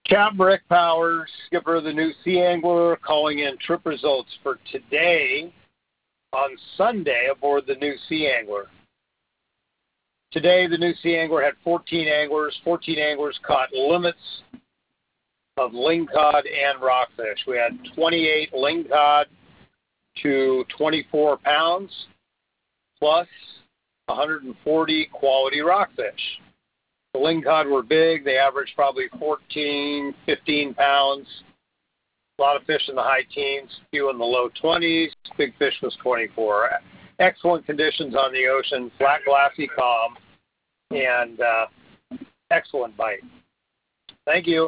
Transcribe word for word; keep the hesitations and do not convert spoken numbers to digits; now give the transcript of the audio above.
Captain Rick Powers, skipper of the New Sea Angler, calling in trip results for today on Sunday aboard the New Sea Angler. Today, the New Sea Angler had fourteen anglers. fourteen anglers caught limits of lingcod and rockfish. We had twenty-eight lingcod to twenty-four pounds, plus one hundred forty quality rockfish. The lingcod were big. They averaged probably fourteen, fifteen pounds. A lot of fish in the high teens, few in the low twenties. Big fish was twenty-four. Excellent conditions on the ocean, flat, glassy, calm, and uh, excellent bite. Thank you.